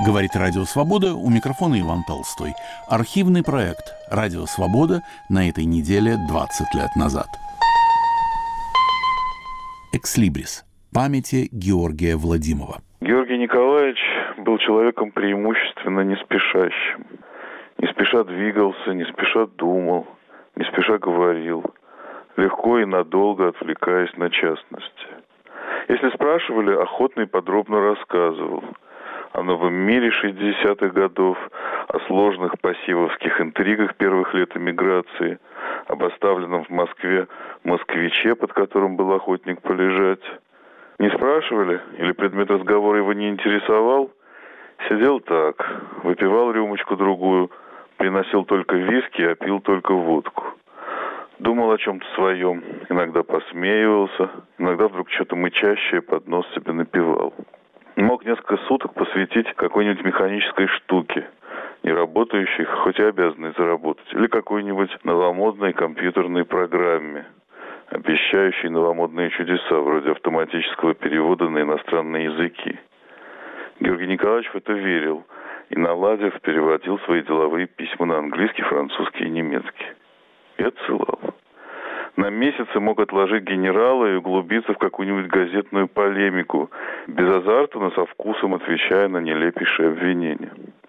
Говорит Радио Свобода, у микрофона Иван Толстой. Архивный проект «Радио Свобода» на этой неделе 20 лет назад. «Экслибрис. Памяти Георгия Владимова». Георгий Николаевич был человеком преимущественно не спешащим. Не спеша двигался, не спеша думал, не спеша говорил, легко и надолго отвлекаясь на частности. Если спрашивали, охотно и подробно рассказывал о новом мире 60-х годов, о сложных пассивовских интригах первых лет эмиграции, об оставленном в Москве москвиче, под которым был охотник полежать. Не спрашивали, или предмет разговора его не интересовал, сидел так, выпивал рюмочку-другую, приносил только виски, а пил только водку. Думал о чем-то своем, иногда посмеивался, иногда вдруг что-то мычащее под нос себе напевал. Мог несколько суток посвятить какой-нибудь механической штуке, не работающей, хоть и обязанной заработать, или какой-нибудь новомодной компьютерной программе, обещающей новомодные чудеса, вроде автоматического перевода на иностранные языки. Георгий Николаевич в это верил и, наладив, переводил свои деловые письма на английский, французский и немецкий. И отсылал. На месяцы мог отложить генерала и углубиться в какую-нибудь газетную полемику, без азарта, но со вкусом отвечая на нелепейшие обвинения.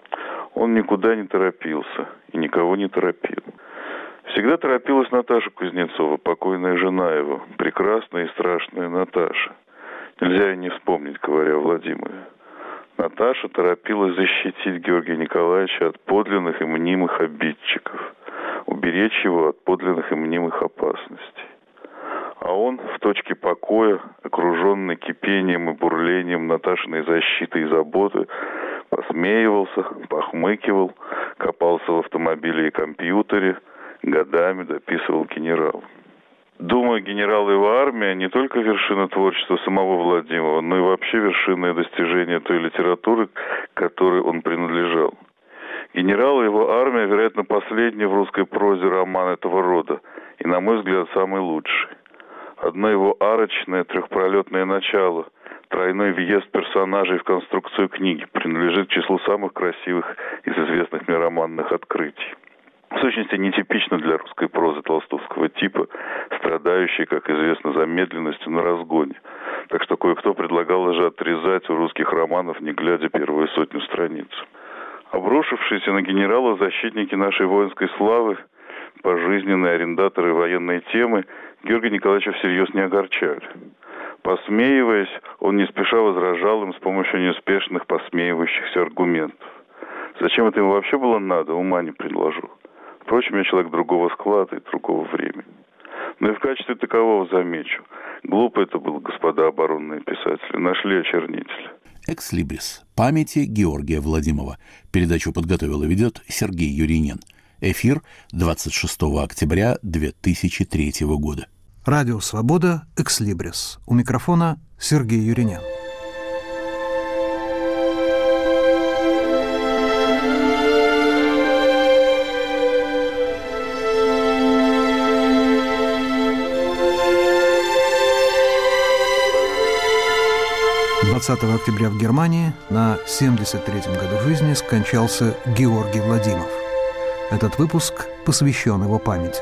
Он никуда не торопился и никого не торопил. Всегда торопилась Наташа Кузнецова, покойная жена его, прекрасная и страшная Наташа. Нельзя и не вспомнить, говоря о Владимире. Наташа торопилась защитить Георгия Николаевича от подлинных и мнимых обидчиков, уберечь его от подлинных и мнимых опасностей. А он в точке покоя, окруженный кипением и бурлением Наташиной защиты и заботы, посмеивался, похмыкивал, копался в автомобиле и компьютере, годами дописывал генерал. Думаю, генерал и его армия не только вершина творчества самого Владимира, но и вообще вершинное достижение той литературы, к которой он принадлежал. Генерал и его армия, вероятно, последний в русской прозе роман этого рода, и, на мой взгляд, самый лучший. Одно его арочное трехпролетное начало, тройной въезд персонажей в конструкцию книги, принадлежит к числу самых красивых из известных мне романных открытий. В сущности, нетипично для русской прозы толстовского типа, страдающей, как известно, замедленностью на разгоне. Так что кое-кто предлагал даже отрезать у русских романов, не глядя, первую 100 страниц. Обрушившиеся на генерала защитники нашей воинской славы, пожизненные арендаторы военной темы, Георгия Николаевича всерьез не огорчали. Посмеиваясь, он не спеша возражал им с помощью неуспешных посмеивающихся аргументов. Зачем это ему вообще было надо, ума не предложу. Впрочем, я человек другого склада и другого времени. Но и в качестве такового замечу. Глупо это было, господа оборонные писатели. Нашли очернителя. «Экслибрис. Памяти Георгия Владимова». Передачу подготовил и ведет Сергей Юринин. Эфир 26 октября 2003 года. Радио «Свобода», «Экслибрис». У микрофона Сергей Юринин. Октября в Германии на 73-м году жизни скончался Георгий Владимов. Этот выпуск посвящен его памяти.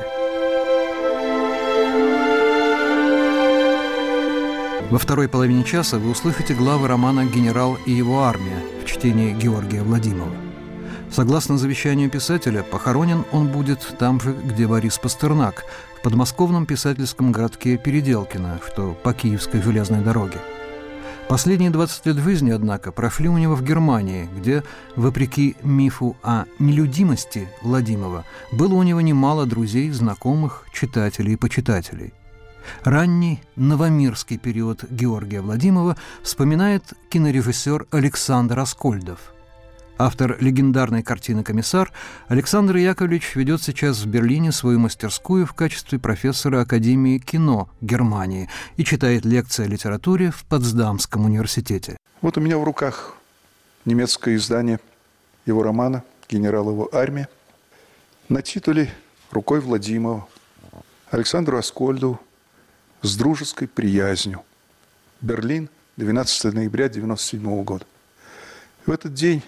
Во второй половине часа вы услышите главы романа «Генерал и его армия» в чтении Георгия Владимова. Согласно завещанию писателя, похоронен он будет там же, где Борис Пастернак, в подмосковном писательском городке Переделкино, что по Киевской железной дороге. Последние 20 лет жизни, однако, прошли у него в Германии, где, вопреки мифу о нелюдимости Владимира, было у него немало друзей, знакомых, читателей и почитателей. Ранний новомирский период Георгия Владимова вспоминает кинорежиссер Александр Аскольдов. Автор легендарной картины «Комиссар» Александр Яковлевич ведет сейчас в Берлине свою мастерскую в качестве профессора Академии кино Германии и читает лекции о литературе в Потсдамском университете. Вот у меня в руках немецкое издание его романа «Генерал и его армия». На титуле «Рукой Владимира» Александру Аскольду с дружеской приязнью. Берлин, 12 ноября 1997 года. В этот день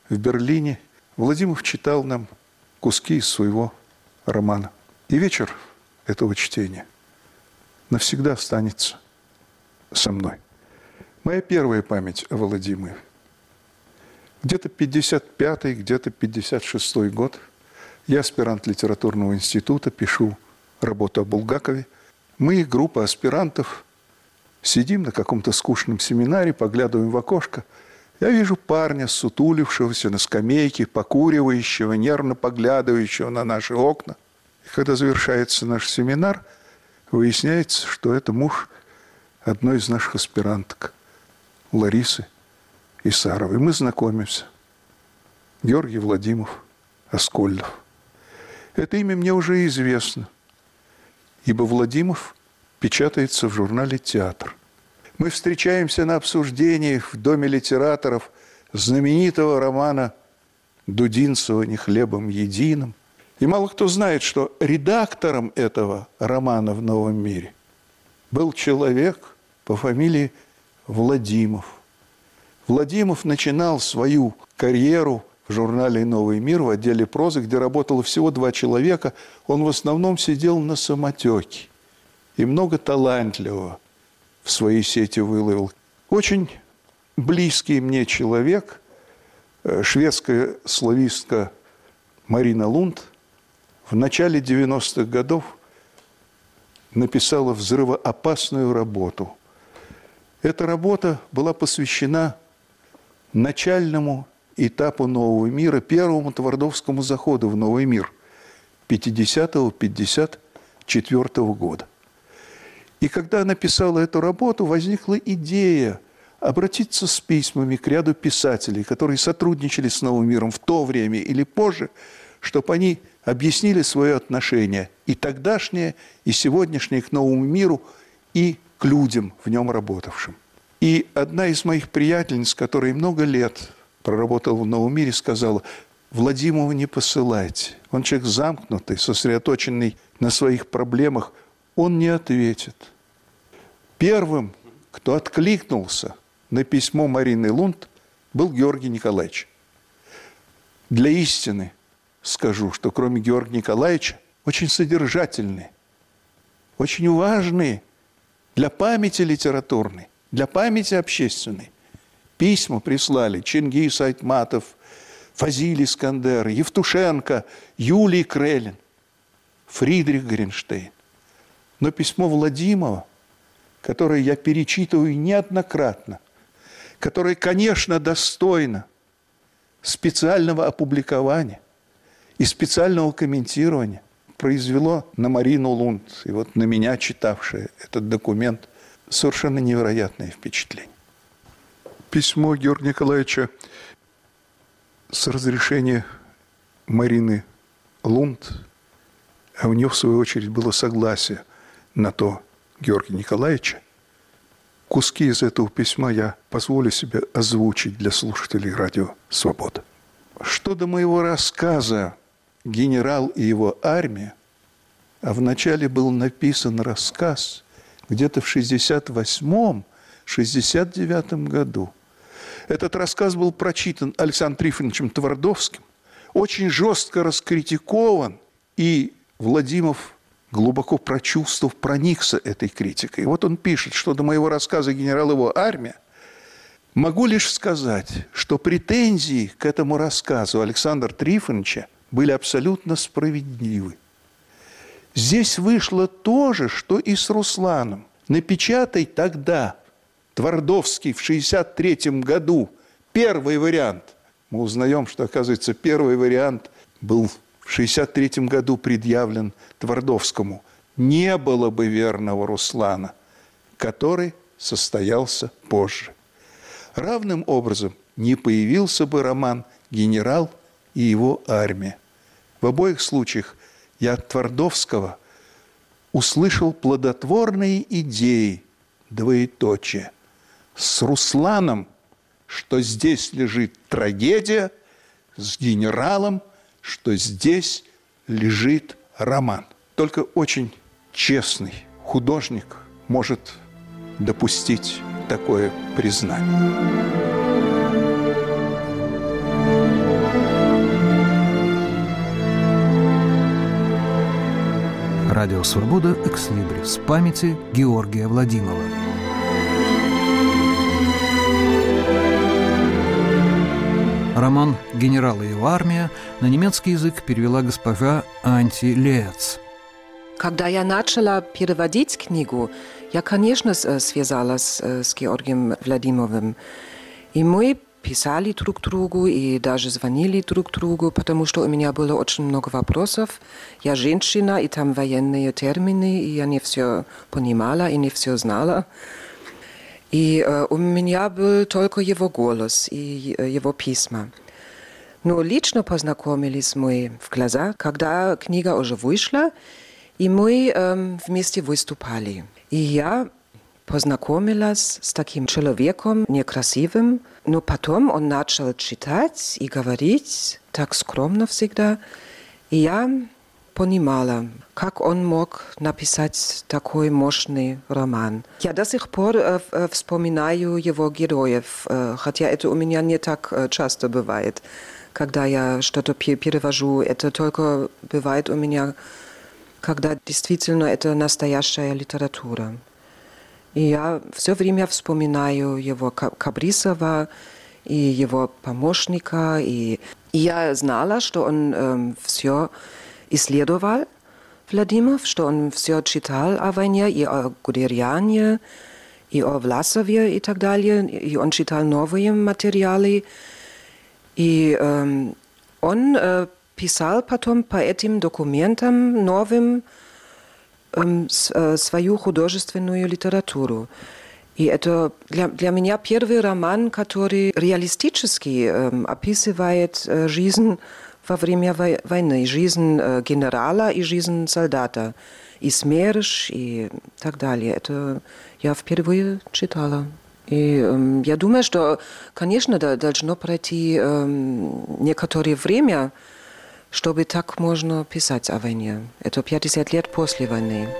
в Берлине Владимиров читал нам куски из своего романа. И вечер этого чтения навсегда останется со мной. Моя первая память о Владимире. Где-то 55-й, где-то 56-й год. Я аспирант литературного института, пишу работу о Булгакове. Мы, группа аспирантов, сидим на каком-то скучном семинаре, поглядываем в окошко. Я вижу парня, сутулившегося на скамейке, покуривающего, нервно поглядывающего на наши окна. И когда завершается наш семинар, выясняется, что это муж одной из наших аспиранток, Ларисы Исаровой. Мы знакомимся. Георгий Владимиров Аскольдов. Это имя мне уже известно, ибо Владимиров печатается в журнале «Театр». Мы встречаемся на обсуждениях в Доме литераторов знаменитого романа Дудинцева «Не хлебом единым». И мало кто знает, что редактором этого романа в «Новом мире» был человек по фамилии Владимиров. Владимиров начинал свою карьеру в журнале «Новый мир» в отделе прозы, где работало всего 2 человека. Он в основном сидел на самотеке и много талантливого в своей сети выловил. Очень близкий мне человек, шведская славистка Марина Лунд, в начале 90-х годов написала взрывоопасную работу. Эта работа была посвящена начальному этапу Нового мира, первому твардовскому заходу в Новый мир 50-54 года. И когда она писала эту работу, возникла идея обратиться с письмами к ряду писателей, которые сотрудничали с Новым миром в то время или позже, чтобы они объяснили свое отношение и тогдашнее, и сегодняшнее к Новому миру, и к людям, в нем работавшим. И одна из моих приятельниц, которая много лет проработала в Новом мире, сказала: Владимирова не посылайте. Он человек замкнутый, сосредоточенный на своих проблемах. Он не ответит. Первым, кто откликнулся на письмо Марины Лунд, был Георгий Николаевич. Для истины скажу, что кроме Георгия Николаевича очень содержательные, очень важные для памяти литературной, для памяти общественной письма прислали Чингис Айтматов, Фазиль Искандер, Евтушенко, Юлий Крелин, Фридрих Горенштейн. Но письмо Владимирова, которое я перечитываю неоднократно, которое, конечно, достойно специального опубликования и специального комментирования, произвело на Марину Лунд и вот на меня, читавшее этот документ, совершенно невероятное впечатление. Письмо Георгия Николаевича с разрешения Марины Лунд, а у нее, в свою очередь, было согласие на то Георгия Николаевича. Куски из этого письма я позволю себе озвучить для слушателей радио «Свобода». Что до моего рассказа «Генерал и его армия», а вначале был написан рассказ где-то в 68-69 году. Этот рассказ был прочитан Александром Трифоновичем Твардовским, очень жестко раскритикован, и Владимиров, глубоко прочувствовав, проникся этой критикой. И вот он пишет, что до моего рассказа «Генерал и его армия» могу лишь сказать, что претензии к этому рассказу Александра Трифоновича были абсолютно справедливы. Здесь вышло то же, что и с Русланом. Напечатай тогда Твардовский в 1963 году первый вариант. Мы узнаем, что, оказывается, первый вариант был в 1963 году предъявлен Твардовскому. Не было бы верного Руслана, который состоялся позже. Равным образом не появился бы роман «Генерал и его армия». В обоих случаях я от Твардовского услышал плодотворные идеи, двоеточие. С Русланом, что здесь лежит трагедия, с генералом, что здесь лежит роман. Только очень честный художник может допустить такое признание. Радио «Свобода» «Экслибрис» памяти Георгия Владимова. Роман «Генерал и его армия» на немецкий язык перевела госпожа Анти Лец. Когда я начала переводить книгу, я, конечно, связалась с Георгием Владимировым. И мы писали друг другу и даже звонили друг другу, потому что у меня было очень много вопросов. Я женщина, и там военные термины, и я не все понимала и не все знала. И у меня был только его голос и его письма. Но лично познакомились мы в глаза, когда книга уже вышла, и мы вместе выступали. И я познакомилась с таким человеком некрасивым, но потом он начал читать и говорить так скромно всегда. И я понимала, как он мог написать такой мощный роман. Я до сих пор вспоминаю его героев, хотя это у меня не так часто бывает. Когда я что-то перевожу, это только бывает у меня, когда действительно это настоящая литература. И я все время вспоминаю его Кабрисова и его помощника. И я знала, что он все исследовал, Владимир, что он все читал о войне и о Гудериане, и о Власове и так далее. И он читал новые материалы. И он писал потом по этим документам новым свою художественную литературу. И это для меня первый роман, который реалистически описывает жизнь во время войны, жизнь генерала и жизнь солдата, и смерть, и так далее. Это я впервые читала. И я думаю, что, конечно, должно пройти некоторое время, чтобы так можно писать о войне. Это 50 лет после войны.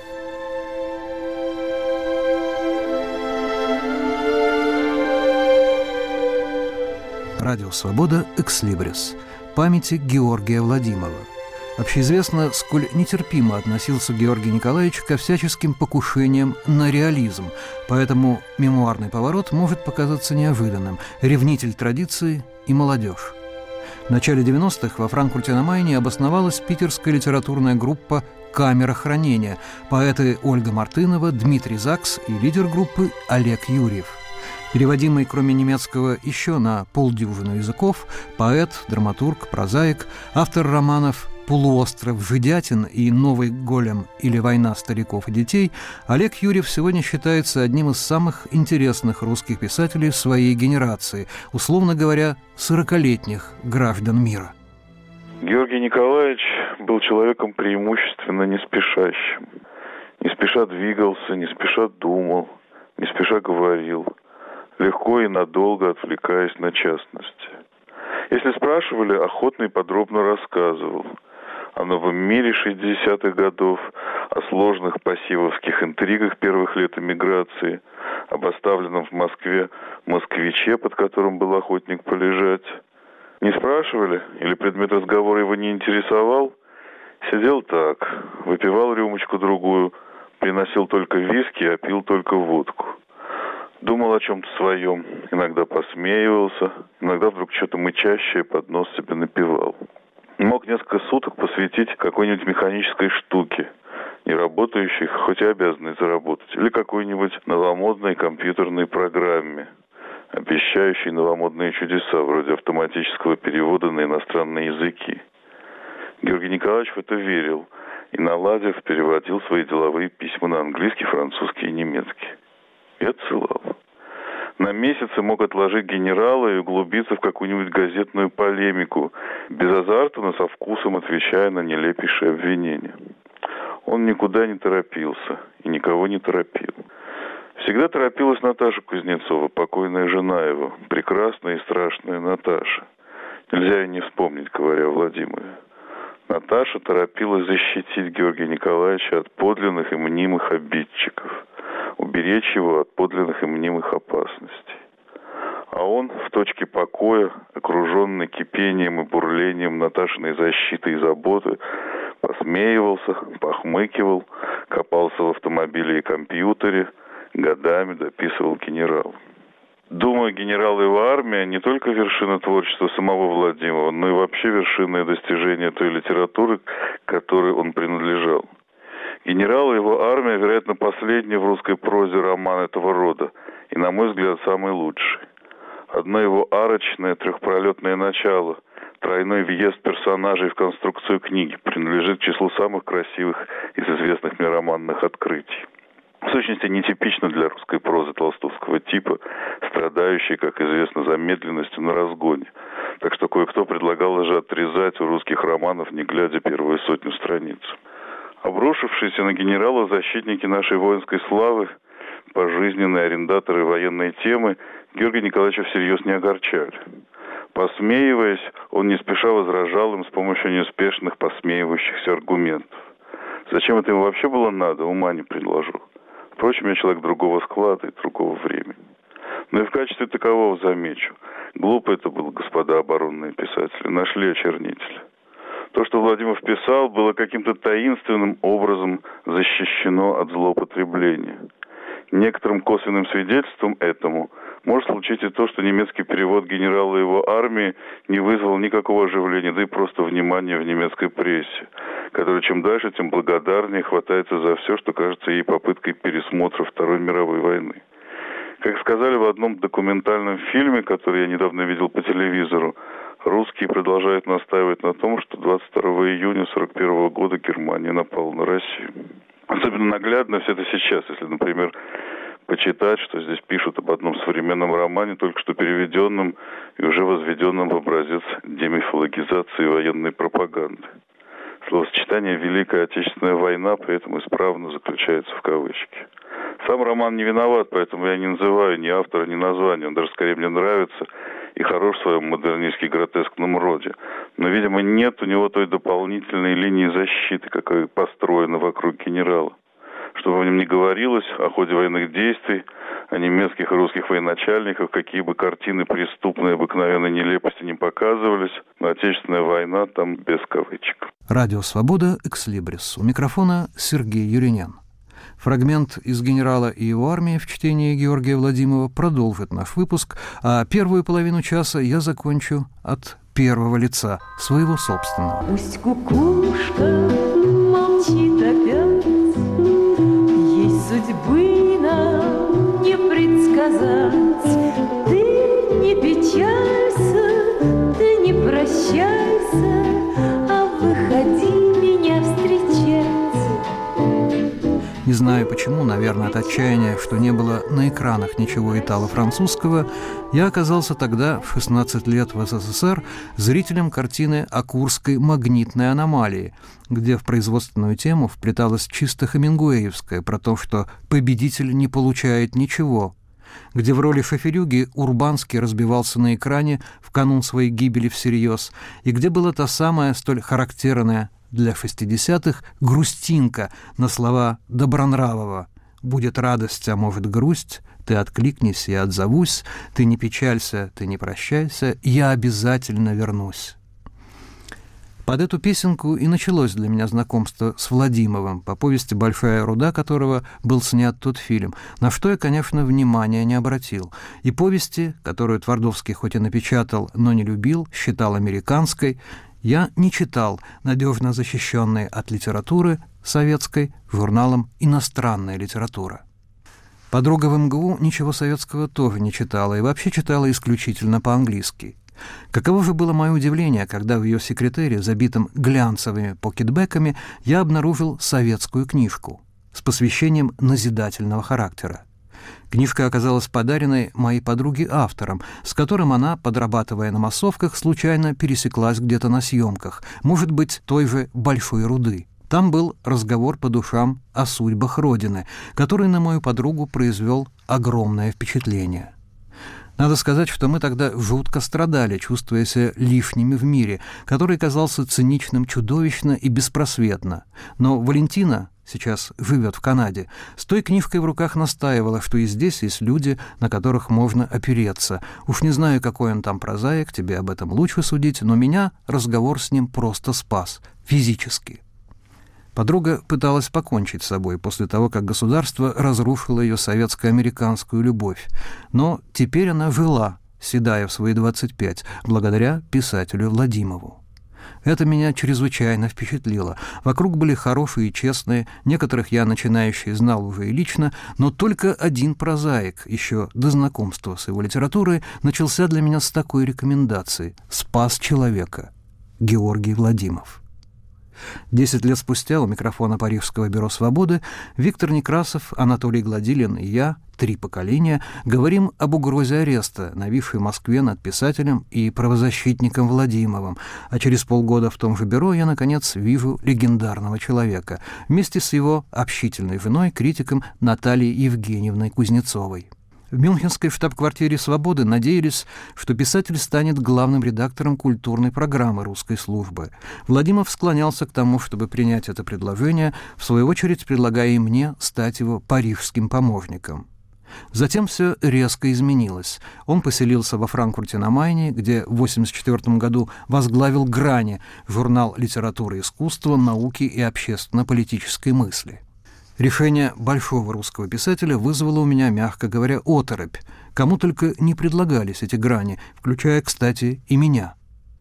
Радио «Свобода» «Экслибрис» памяти Георгия Владимова. Общеизвестно, сколь нетерпимо относился Георгий Николаевич ко всяческим покушениям на реализм, поэтому мемуарный поворот может показаться неожиданным. Ревнитель традиции и молодежь. В начале 90-х во Франкфурте на Майне обосновалась питерская литературная группа «Камера хранения», поэты Ольга Мартынова, Дмитрий Закс и лидер группы Олег Юрьев. Переводимый, кроме немецкого, еще на полдюжины языков, поэт, драматург, прозаик, автор романов «Полуостров Жидятин» и «Новый голем» или «Война стариков и детей», Олег Юрьев сегодня считается одним из самых интересных русских писателей своей генерации, условно говоря, 40-летних граждан мира. Георгий Николаевич был человеком преимущественно не спешащим. Не спеша двигался, не спеша думал, не спеша говорил, легко и надолго отвлекаясь на частности. Если спрашивали, охотно и подробно рассказывал о новом мире 60-х годов, о сложных пассивовских интригах первых лет эмиграции, об оставленном в Москве москвиче, под которым был охотник полежать. Не спрашивали или предмет разговора его не интересовал, сидел так, выпивал рюмочку-другую, приносил только виски, а пил только водку. Думал о чем-то своем, иногда посмеивался, иногда вдруг что-то мычащее под нос себе напевал. Мог несколько суток посвятить какой-нибудь механической штуке, не работающей, хоть и обязанной заработать, или какой-нибудь новомодной компьютерной программе, обещающей новомодные чудеса, вроде автоматического перевода на иностранные языки. Георгий Николаевич в это верил и, наладив, переводил свои деловые письма на английский, французский и немецкий. И отсылал. На месяцы мог отложить генерала и углубиться в какую-нибудь газетную полемику, без азарта, но со вкусом отвечая на нелепейшие обвинения. Он никуда не торопился и никого не торопил. Всегда торопилась Наташа Кузнецова, покойная жена его, прекрасная и страшная Наташа. Нельзя и не вспомнить, говоря о Владимире. Наташа торопилась защитить Георгия Николаевича от подлинных и мнимых обидчиков, уберечь его от подлинных и мнимых опасностей. А он в точке покоя, окруженный кипением и бурлением Наташиной защиты и заботы, Посмеивался, похмыкивал, копался в автомобиле и компьютере, годами дописывал генерал. Думаю, генерал и его армия не только вершина творчества самого Владимира, но и вообще вершина достижения той литературы, к которой он принадлежал. Генерал и его армия, вероятно, последний в русской прозе роман этого рода, и, на мой взгляд, самый лучший. Одно его арочное трехпролетное начало, тройной въезд персонажей в конструкцию книги, принадлежит к числу самых красивых из известных мне романных открытий. В сущности, нетипично для русской прозы толстовского типа, страдающей, как известно, замедленностью на разгоне. Так что кое-кто предлагал даже отрезать у русских романов, не глядя, первую 100 страниц. Обрушившиеся на генерала защитники нашей воинской славы, пожизненные арендаторы военной темы, Георгия Николаевича всерьез не огорчали. Посмеиваясь, он не спеша возражал им с помощью неуспешных посмеивающихся аргументов. Зачем это ему вообще было надо, ума не предложу. Впрочем, я человек другого склада и другого времени. Но и в качестве такового замечу. Глупо это было, господа оборонные писатели, нашли очернителя. То, что Владимир писал, было каким-то таинственным образом защищено от злоупотребления. Некоторым косвенным свидетельством этому может случиться и то, что немецкий перевод генерала и его армии не вызвал никакого оживления, да и просто внимания в немецкой прессе, которая чем дальше, тем благодарнее хватается за все, что кажется ей попыткой пересмотра Второй мировой войны. Как сказали в одном документальном фильме, который я недавно видел по телевизору, русские продолжают настаивать на том, что 22 июня 1941 года Германия напала на Россию. Особенно наглядно все это сейчас, если, например, почитать, что здесь пишут об одном современном романе, только что переведенном и уже возведенном в образец демифологизации военной пропаганды. Словосочетание «Великая Отечественная война» при этом исправно заключается в кавычки. Сам роман не виноват, поэтому я не называю ни автора, ни названия. Он даже скорее мне нравится и хорош в своем модернистски-гротескном роде. Но, видимо, нет у него той дополнительной линии защиты, какая построена вокруг генерала. Чтобы о нем не говорилось, о ходе военных действий, о немецких и русских военачальниках, какие бы картины преступной обыкновенной нелепости не показывались, но Отечественная война там без кавычек. Радио «Свобода», «Экслибрис». У микрофона Сергей Юринен. Фрагмент из «Генерала и его армии» в чтении Георгия Владимова продолжит наш выпуск, а первую половину часа я закончу от первого лица, своего собственного. Пусть кукушка молчит опять, ей судьбы нам не предсказать. Ты не печалься, ты не прощайся, а выходи меня встречать. Не знаю почему, наверное, от отчаяния, что не было на экранах ничего итало-французского, я оказался тогда, в 16 лет в СССР, зрителем картины о Курской магнитной аномалии, где в производственную тему вплеталась чисто хемингуэевская про то, что победитель не получает ничего, где в роли Шоферюги Урбанский разбивался на экране в канун своей гибели всерьез, и где была та самая столь характерная для 60-х грустинка на слова Добронравова: «Будет радость, а может грусть, ты откликнись, я отзовусь, ты не печалься, ты не прощайся, я обязательно вернусь». Под эту песенку и началось для меня знакомство с Владимовым, по повести «Большая руда», которого был снят тот фильм, на что я, конечно, внимания не обратил. И повести, которую Твардовский хоть и напечатал, но не любил, считал американской, я не читал, надежно защищенной от литературы советской журналом «Иностранная литература». Подруга в МГУ ничего советского тоже не читала и вообще читала исключительно по-английски. Каково же было мое удивление, когда в ее секретаре, забитом глянцевыми покетбэками, я обнаружил советскую книжку с посвящением назидательного характера. Книжка оказалась подаренной моей подруге автором, с которым она, подрабатывая на массовках, случайно пересеклась где-то на съемках, может быть, той же «Большой руды». Там был разговор по душам о судьбах Родины, который на мою подругу произвел огромное впечатление. Надо сказать, что мы тогда жутко страдали, чувствуя себя лишними в мире, который казался циничным чудовищно и беспросветно. Но Валентина, сейчас живет в Канаде, с той книжкой в руках настаивала, что и здесь есть люди, на которых можно опереться. Уж не знаю, какой он там прозаик, тебе об этом лучше судить, но меня разговор с ним просто спас, физически. Подруга пыталась покончить с собой после того, как государство разрушило ее советско-американскую любовь. Но теперь она жила, седая в свои 25, благодаря писателю Владимову. Это меня чрезвычайно впечатлило. Вокруг были хорошие и честные, некоторых я, начинающий, знал уже и лично, но только один прозаик, еще до знакомства с его литературой, начался для меня с такой рекомендации: «Спас человека» Георгий Владимов. 10 лет спустя у микрофона Парижского бюро «Свободы» Виктор Некрасов, Анатолий Гладилин и я, 3 поколения, говорим об угрозе ареста, нависшей в Москве над писателем и правозащитником Владимовым, а через полгода в том же бюро я, наконец, вижу легендарного человека вместе с его общительной женой, критиком Натальей Евгеньевной Кузнецовой. В мюнхенской штаб-квартире «Свободы» надеялись, что писатель станет главным редактором культурной программы русской службы. Владимов склонялся к тому, чтобы принять это предложение, в свою очередь предлагая и мне стать его парижским помощником. Затем все резко изменилось. Он поселился во Франкфурте на Майне, где в 1984 году возглавил «Грани» — журнал литературы и искусства, науки и общественно-политической мысли. Решение большого русского писателя вызвало у меня, мягко говоря, оторопь. Кому только не предлагались эти грани, включая, кстати, и меня.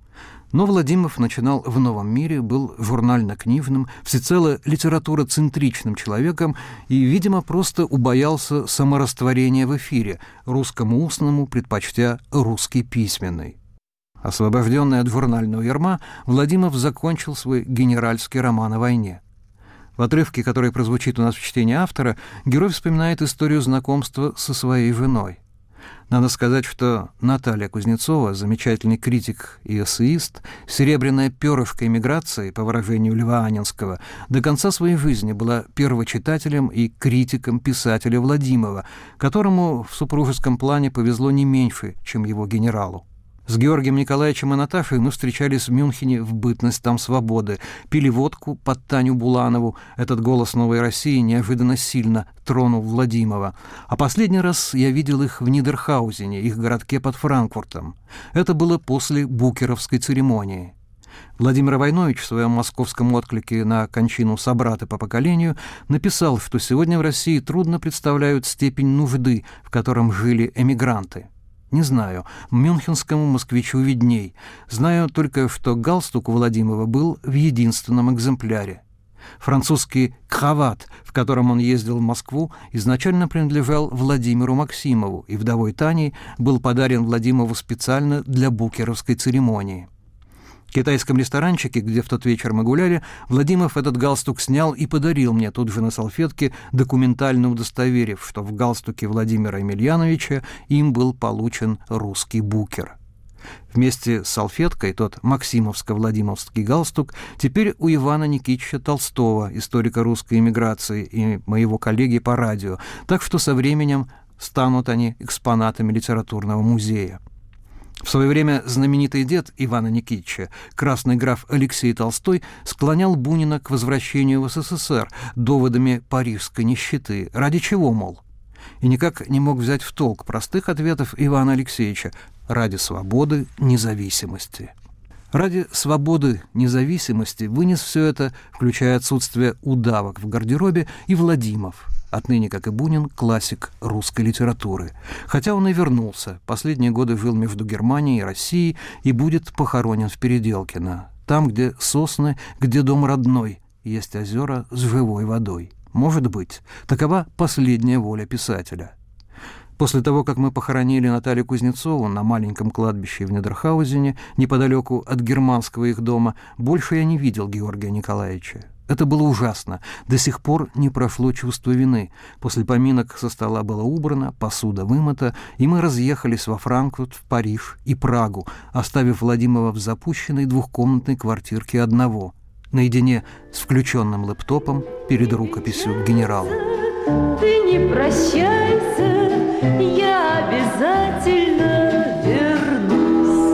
Но Владимов начинал в новом мире, был журнально-книжным, всецело литературоцентричным человеком и, видимо, просто убоялся саморастворения в эфире, русскому устному предпочтя русский письменный. Освобожденный от журнального ярма, Владимов закончил свой генеральский роман о войне. В отрывке, который прозвучит у нас в чтении автора, герой вспоминает историю знакомства со своей женой. Надо сказать, что Наталья Кузнецова, замечательный критик и эссеист, серебряная перышко эмиграции, по выражению Льва Анинского, до конца своей жизни была первочитателем и критиком писателя Владимова, которому в супружеском плане повезло не меньше, чем его генералу. С Георгием Николаевичем и Наташей мы встречались в Мюнхене в бытность там свободы, пили водку под Таню Буланову. Этот голос «Новой России» неожиданно сильно тронул Владимова. А последний раз я видел их в Нидерхаузене, их городке под Франкфуртом. Это было после букеровской церемонии. Владимир Войнович в своем московском отклике на кончину собрата по поколению написал, что сегодня в России трудно представляют степень нужды, в котором жили эмигранты. Не знаю, мюнхенскому москвичу видней. Знаю только, что галстук у Владимира был в единственном экземпляре. Французский крават, в котором он ездил в Москву, изначально принадлежал Владимиру Максимову и вдовой Таней был подарен Владимирову специально для букеровской церемонии. В китайском ресторанчике, где в тот вечер мы гуляли, Владимиров этот галстук снял и подарил мне тут же на салфетке, документально удостоверив, что в галстуке Владимира Емельяновича им был получен русский букер. Вместе с салфеткой тот максимовско-владимировский галстук теперь у Ивана Никитича Толстого, историка русской эмиграции и моего коллеги по радио, так что со временем станут они экспонатами литературного музея. В свое время знаменитый дед Ивана Никитича, красный граф Алексей Толстой, склонял Бунина к возвращению в СССР доводами парижской нищеты. Ради чего, мол? И никак не мог взять в толк простых ответов Ивана Алексеевича: ради свободы, независимости. Ради свободы, независимости вынес все это, включая отсутствие удавок в гардеробе, и Владимов, отныне, как и Бунин, классик русской литературы. Хотя он и вернулся, последние годы жил между Германией и Россией и будет похоронен в Переделкино. Там, где сосны, где дом родной, есть озера с живой водой. Может быть, такова последняя воля писателя. После того, как мы похоронили Наталью Кузнецову на маленьком кладбище в Нидерхаузене, неподалеку от германского их дома, больше я не видел Георгия Николаевича. Это было ужасно. До сих пор не прошло чувство вины. После поминок со стола было убрано, посуда вымыта, и мы разъехались во Франкфурт, в Париж и Прагу, оставив Владимира в запущенной двухкомнатной квартирке одного, наедине с включенным лэптопом перед рукописью генерала. Ты не прощайся, я обязательно вернусь.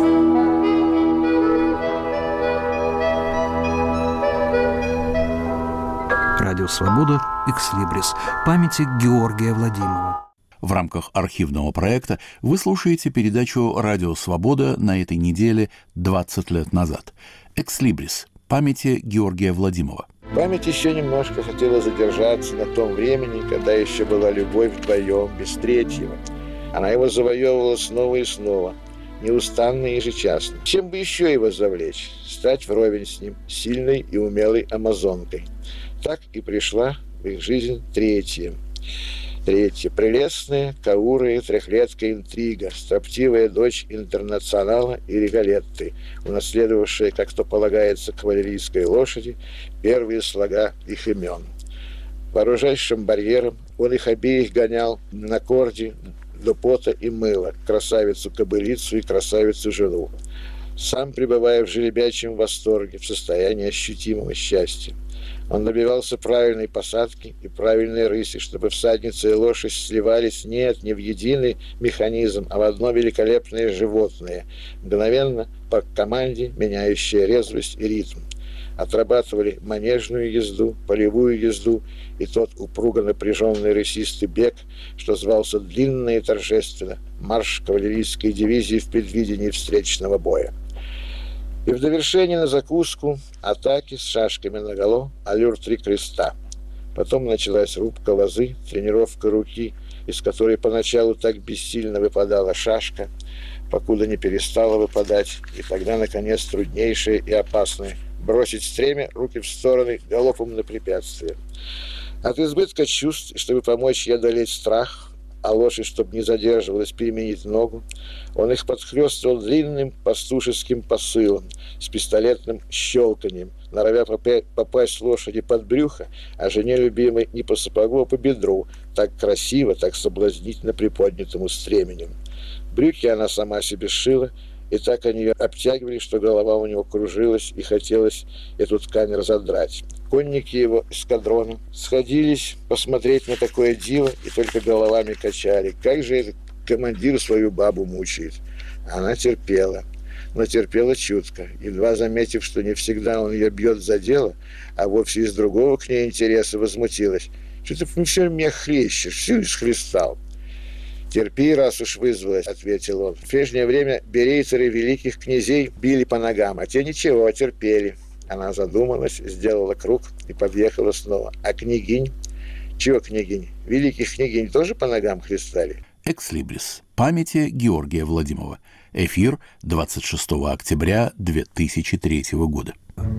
Радио «Свобода», «Экслибрис», памяти Георгия Владимова. В рамках архивного проекта вы слушаете передачу «Радио Свобода» на этой неделе 20 лет назад. «Экслибрис», памяти Георгия Владимова. Память еще немножко хотела задержаться на том времени, когда еще была любовь вдвоем, без третьего. Она его завоевывала снова и снова, неустанно и ежечасно. Чем бы еще его завлечь? Стать вровень с ним, сильной и умелой амазонкой. Так и пришла в их жизнь третья. Прелестная, каурая, трехлетка интрига, строптивая дочь интернационала и Риголетты, унаследовавшая, как то полагается, кавалерийской лошади, первые слога их имен. Вооружающим барьером он их обеих гонял на корде до пота и мыла, красавицу-кобылицу и красавицу-жену, сам пребывая в жеребячем восторге, в состоянии ощутимого счастья. Он добивался правильной посадки и правильной рыси, чтобы всадница и лошадь сливались не в единый механизм, а в одно великолепное животное, мгновенно по команде меняющее резвость и ритм. Отрабатывали манежную езду, полевую езду и тот упруго напряженный рысистый бег, что звался длинно и торжественно марш кавалерийской дивизии в предвидении встречного боя. И в довершение на закуску атаки с шашками наголо, аллюр 3 креста. Потом началась рубка лозы, тренировка руки, из которой поначалу так бессильно выпадала шашка, покуда не перестала выпадать, и тогда, наконец, труднейшее и опасное – бросить стремя, руки в стороны, галопом на препятствие. От избытка чувств, чтобы помочь ей одолеть страх, а лошадь, чтобы не задерживалась, переменить ногу, он их подхлёстывал длинным пастушеским посылом с пистолетным щелканьем, норовя попасть лошади под брюхо, а жене любимой не по сапогу, а по бедру, так красиво, так соблазнительно приподнятому стременем. Брюки она сама себе сшила, и так они ее обтягивали, что голова у него кружилась, и хотелось эту ткань разодрать. Конники его эскадрона сходились посмотреть на такое диво и только головами качали. Как же этот командир свою бабу мучает? Она терпела, но терпела чутко, едва заметив, что не всегда он ее бьет за дело, а вовсе из другого к ней интереса, возмутилась. Что ты все меня хлещешь, все исхлестал. «Терпи, раз уж вызвалась», — ответил он. «В прежнее время берейцеры великих князей били по ногам, а те ничего, терпели». Она задумалась, сделала круг и подъехала снова. «А княгинь? Чего княгинь? Великих княгинь тоже по ногам хлестали?» Экслибрис. Памяти Георгия Владимова. Эфир 26 октября 2003 года.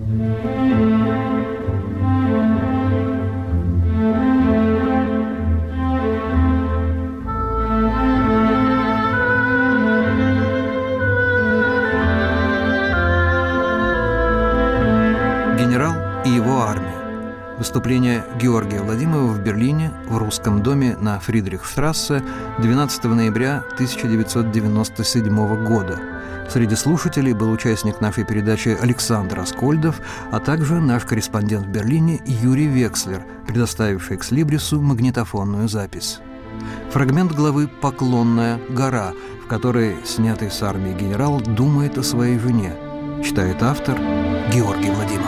Генерал и его армия. Выступление Георгия Владимова в Берлине в Русском доме на Фридрихштрассе 12 ноября 1997 года. Среди слушателей был участник нашей передачи Александр Аскольдов, а также наш корреспондент в Берлине Юрий Векслер, предоставивший экслибрису магнитофонную запись. Фрагмент главы «Поклонная гора», в которой снятый с армии генерал думает о своей жене. Читает автор Георгий Владимов.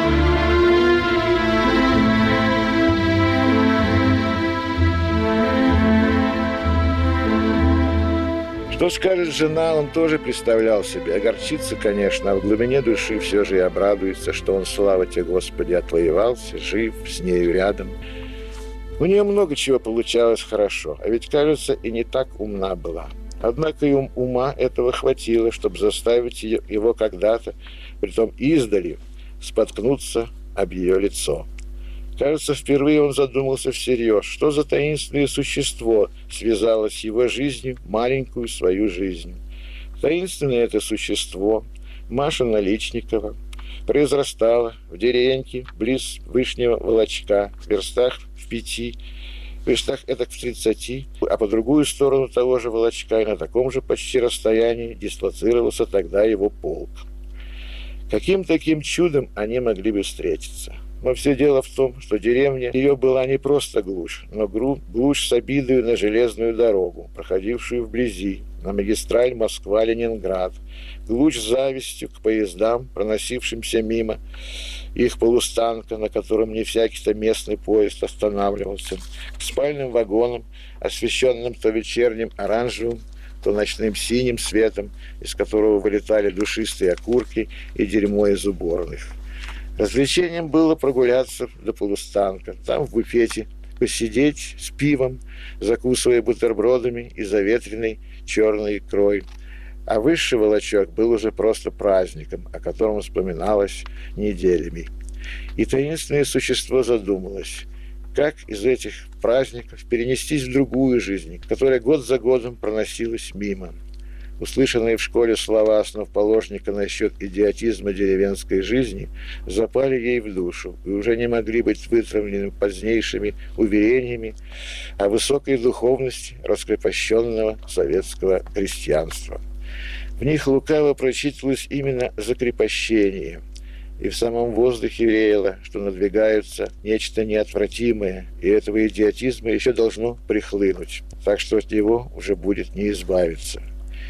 Что скажет жена, он тоже представлял себе. Огорчится, конечно, а в глубине души все же и обрадуется, что он, слава тебе, Господи, отвоевался, жив, с нею рядом. У нее много чего получалось хорошо, а ведь, кажется, и не так умна была. Однако и ума этого хватило, чтобы заставить его когда-то, притом издали, споткнуться об ее лицо. Кажется, впервые он задумался всерьез, что за таинственное существо связало с его жизнью маленькую свою жизнь. Таинственное это существо, Маша Наличникова, произрастала в деревеньке близ Вышнего Волочка, в верстах в 5, в верстах этак в 30, а по другую сторону того же Волочка и на таком же почти расстоянии дислоцировался тогда его полк. Каким таким чудом они могли бы встретиться? Но все дело в том, что деревня ее была не просто глушь, но глушь с обидою на железную дорогу, проходившую вблизи, на магистраль Москва-Ленинград, глушь с завистью к поездам, проносившимся мимо их полустанка, на котором не всякий-то местный поезд останавливался, к спальным вагонам, освещенным то вечерним оранжевым, то ночным синим светом, из которого вылетали душистые окурки и дерьмо из уборных. Развлечением было прогуляться до полустанка, там в буфете посидеть с пивом, закусывая бутербродами и заветренной черной икрой. А высший волочок был уже просто праздником, о котором вспоминалось неделями. И таинственное существо задумалось, как из этих праздников перенестись в другую жизнь, которая год за годом проносилась мимо. Услышанные в школе слова основоположника насчет идиотизма деревенской жизни запали ей в душу и уже не могли быть вытравлены позднейшими уверениями о высокой духовности раскрепощенного советского крестьянства. В них лукаво прочитывалось именно закрепощение, и в самом воздухе веяло, что надвигается нечто неотвратимое, и этого идиотизма еще должно прихлынуть, так что от него уже будет не избавиться.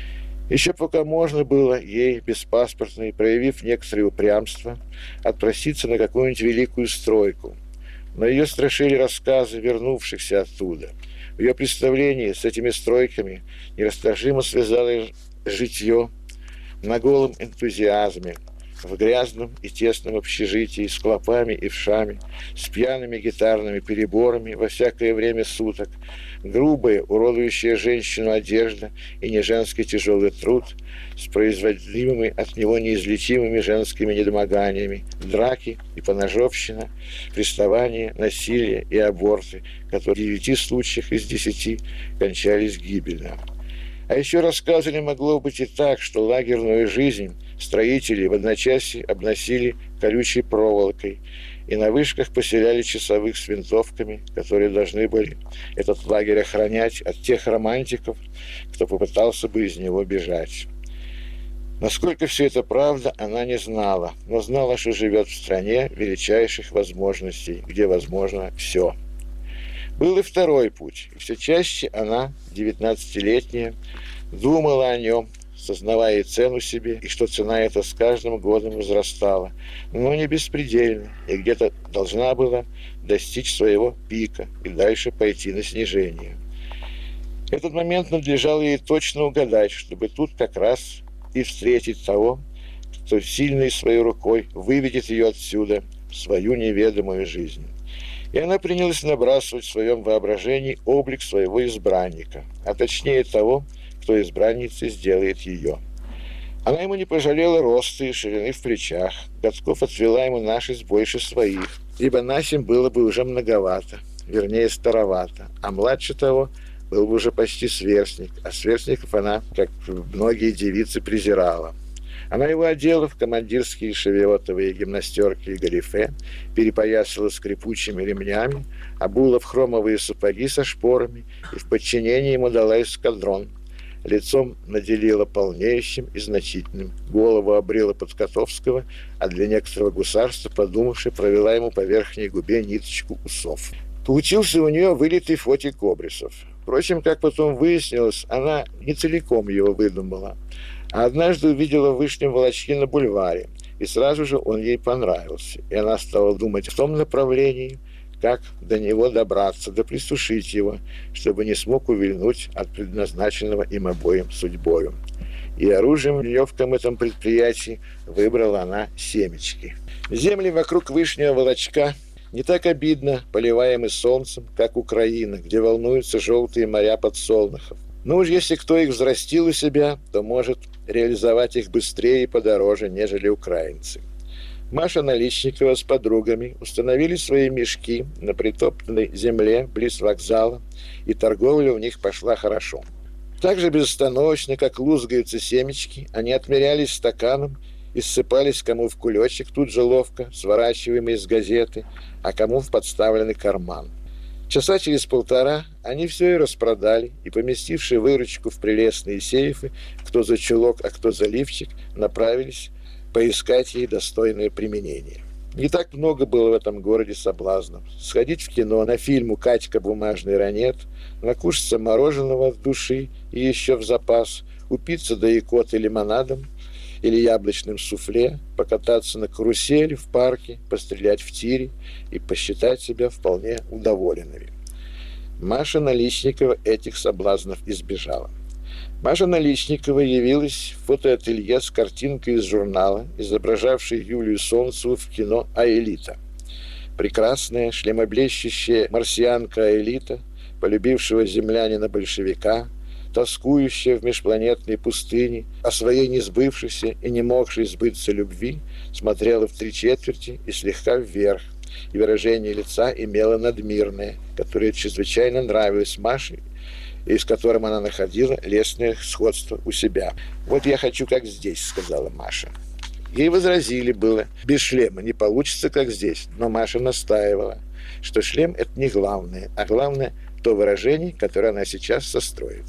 Еще пока можно было ей, беспаспортной, проявив некоторое упрямство, отпроситься на какую-нибудь великую стройку. Но ее страшили рассказы вернувшихся оттуда. В ее представлении с этими стройками нерасторжимо связалось житье на голом энтузиазме, в грязном и тесном общежитии с клопами и вшами, с пьяными гитарными переборами во всякое время суток, грубая, уродующая женщину одежда и неженский тяжелый труд с производимыми от него неизлечимыми женскими недомоганиями, драки и поножовщина, приставания, насилие и аборты, которые в 9 случаях из 10 кончались гибельно. А еще рассказывали могло быть и так, что лагерную жизнь строители в одночасье обносили колючей проволокой и на вышках поселяли часовых с винтовками, которые должны были этот лагерь охранять от тех романтиков, кто попытался бы из него бежать. Насколько все это правда, она не знала, но знала, что живет в стране величайших возможностей, где возможно все. Был и второй путь, и все чаще она, 19-летняя, думала о нем, сознавая и цену себе, и что цена эта с каждым годом возрастала, но не беспредельно, и где-то должна была достичь своего пика и дальше пойти на снижение. Этот момент надлежало ей точно угадать, чтобы тут как раз и встретить того, кто сильной своей рукой выведет ее отсюда в свою неведомую жизнь. И она принялась набрасывать в своем воображении облик своего избранника, а точнее того, кто избранницей сделает ее. Она ему не пожалела роста и ширины в плечах, годков отвела ему нашесть больше своих, ибо насим было бы уже многовато, вернее старовато, а младше того был бы уже почти сверстник, а сверстников она, как многие девицы, презирала. Она его одела в командирские шевиотовые гимнастерки и галифе, перепоясала скрипучими ремнями, обула в хромовые сапоги со шпорами и в подчинение ему дала эскадрон. Лицом наделила полнеющим и значительным, голову обрила под Котовского, а для некоторого гусарства, подумавши, провела ему по верхней губе ниточку усов. Получился у нее вылитый Фотик Обрисов. Впрочем, как потом выяснилось, она не целиком его выдумала, а однажды увидела в Вышнем Волочке на бульваре, и сразу же он ей понравился, и она стала думать в том направлении, как до него добраться, да присушить его, чтобы не смог увильнуть от предназначенного им обоим судьбою. И оружием в нелегком этом предприятии выбрала она семечки. Земли вокруг Вышнего Волочка не так обидно поливаемы солнцем, как Украина, где волнуются желтые моря подсолнухов. Но уж если кто их взрастил у себя, то может реализовать их быстрее и подороже, нежели украинцы. Маша Наличникова с подругами установили свои мешки на притоптанной земле близ вокзала, и торговля у них пошла хорошо. Так же безостановочно, как лузгаются семечки, они отмерялись стаканом и ссыпались кому в кулечек, тут же ловко, сворачиваемый из газеты, а кому в подставленный карман. Часа через полтора они все и распродали, и, поместивши выручку в прелестные сейфы, кто за чулок, а кто за лифчик, направились поискать ей достойное применение. Не так много было в этом городе соблазнов. Сходить в кино, на фильм у Катька «Бумажный ранет», накушаться мороженого от души и еще в запас, упиться до икоты лимонадом или яблочным суфле, покататься на карусели в парке, пострелять в тире и посчитать себя вполне удоволенными. Маша Наличникова этих соблазнов избежала. Маша Наличникова явилась в фотоателье с картинкой из журнала, изображавшей Юлию Солнцеву в кино «Аэлита». Прекрасная, шлемоблещущая марсианка Аэлита, полюбившего землянина-большевика, тоскующая в межпланетной пустыне, о своей несбывшейся и не могшей сбыться любви, смотрела в 3/4 и слегка вверх, и выражение лица имело надмирное, которое чрезвычайно нравилось Маше, и с которым она находила лестное сходство у себя. «Вот я хочу, как здесь», — сказала Маша. Ей возразили было: без шлема не получится, как здесь. Но Маша настаивала, что шлем – это не главное, а главное – то выражение, которое она сейчас состроит.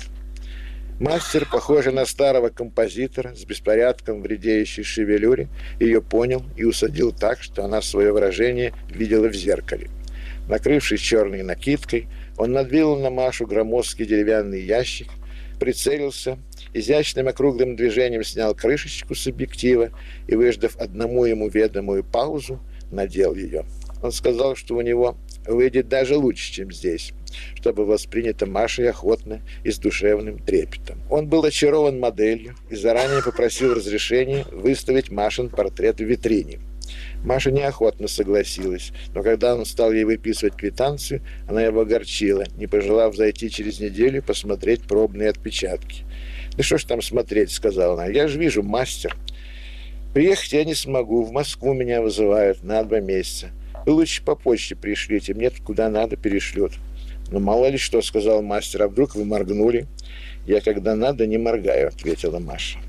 Мастер, похожий на старого композитора с беспорядком в редеющей шевелюре, ее понял и усадил так, что она свое выражение видела в зеркале. Накрывшись черной накидкой, он надвинул на Машу громоздкий деревянный ящик, прицелился, изящным округлым движением снял крышечку с объектива и, выждав одному ему ведомую паузу, надел ее. Он сказал, что у него выйдет даже лучше, чем здесь, чтобы воспринято Машей охотно и с душевным трепетом. Он был очарован моделью и заранее попросил разрешения выставить Машин портрет в витрине. Маша неохотно согласилась, но когда он стал ей выписывать квитанцию, она его огорчила, не пожелав зайти через неделю посмотреть пробные отпечатки. «Да что ж там смотреть», — сказала она, — «я же вижу, мастер. Приехать я не смогу, в Москву меня вызывают на 2 месяца. Вы лучше по почте пришлите, мне куда надо перешлют». «Ну, мало ли что», — сказал мастер, — «а вдруг вы моргнули?» «Я когда надо не моргаю», — ответила Маша.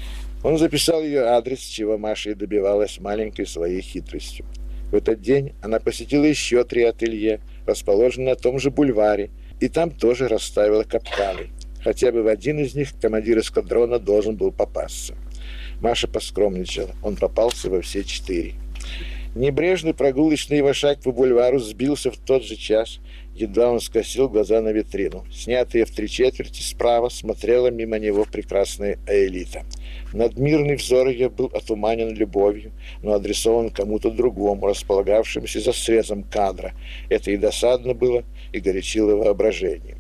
Он записал ее адрес, чего Маша и добивалась маленькой своей хитростью. В этот день она посетила еще 3 ателье, расположенные на том же бульваре, и там тоже расставила капканы. Хотя бы в один из них командир эскадрона должен был попасться. Маша поскромничала, он попался во все 4. Небрежный прогулочный его шаг по бульвару сбился в тот же час, едва он скосил глаза на витрину. Снятая в 3/4 справа смотрела мимо него прекрасная Аэлита. Надмирный взор ее был отуманен любовью, но адресован кому-то другому, располагавшемуся за срезом кадра. Это и досадно было, и горячило воображение.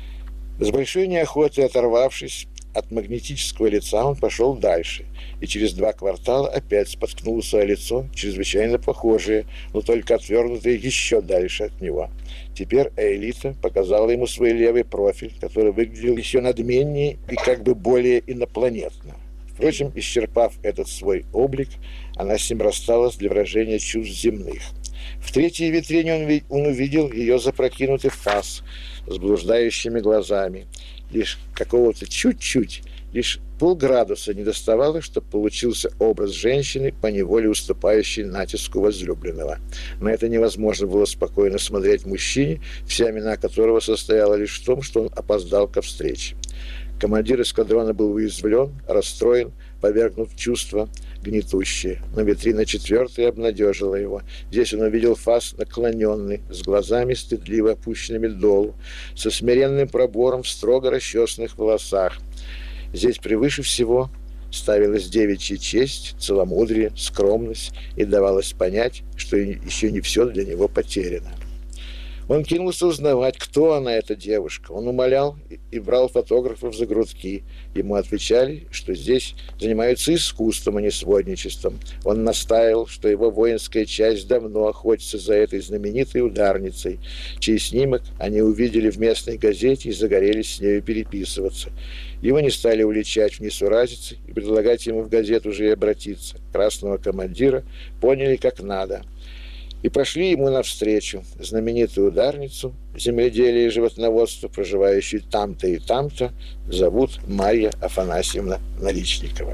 С большой неохотой оторвавшись от магнетического лица, он пошел дальше, и через 2 квартала опять споткнулся о лицо, чрезвычайно похожее, но только отвернутое еще дальше от него. Теперь Аэлита показала ему свой левый профиль, который выглядел еще надменнее и как бы более инопланетно. Впрочем, исчерпав этот свой облик, она с ним рассталась для выражения чувств земных. В 3-й витрине он увидел ее запрокинутый фас с блуждающими глазами. Лишь какого-то чуть-чуть, лишь полградуса не доставало, чтобы получился образ женщины, поневоле уступающей натиску возлюбленного. На это невозможно было спокойно смотреть мужчине, вся вина которого состояла лишь в том, что он опоздал ко встрече. Командир эскадрона был уязвлен, расстроен, повергнут в чувство гнетущее. Но витрина 4 обнадежила его. Здесь он увидел фас наклоненный, с глазами стыдливо опущенными долу, со смиренным пробором в строго расчесанных волосах. Здесь превыше всего ставилась девичья честь, целомудрие, скромность, и давалось понять, что еще не все для него потеряно. Он кинулся узнавать, кто она, эта девушка. Он умолял и брал фотографов за грудки. Ему отвечали, что здесь занимаются искусством, а не сводничеством. Он настаивал, что его воинская часть давно охотится за этой знаменитой ударницей, чей снимок они увидели в местной газете и загорелись с нею переписываться. Его не стали уличать в несуразице и предлагать ему в газету уже и обратиться. Красного командира поняли как надо. И пошли ему навстречу знаменитую ударницу земледелия и животноводства, проживающую там-то и там-то, зовут Марья Афанасьевна Наличникова.